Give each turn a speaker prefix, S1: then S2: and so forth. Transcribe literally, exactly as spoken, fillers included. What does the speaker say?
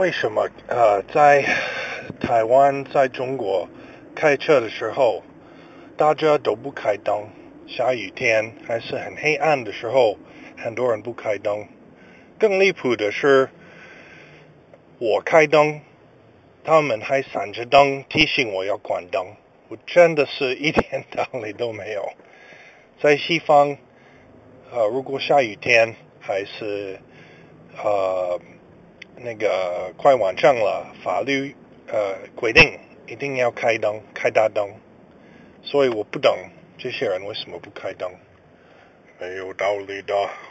S1: 为什么呃在台湾在中国开车的时候大家都不开灯，下雨天还是很黑暗的时候很多人不开灯，更离谱的是我开灯他们还闪着灯提醒我要关灯，我真的是一点道理都没有。在西方呃如果下雨天还是呃那个快晚上了，法律呃规定一定要开灯，开大灯，所以我不懂这些人为什么不开灯，没有道理的。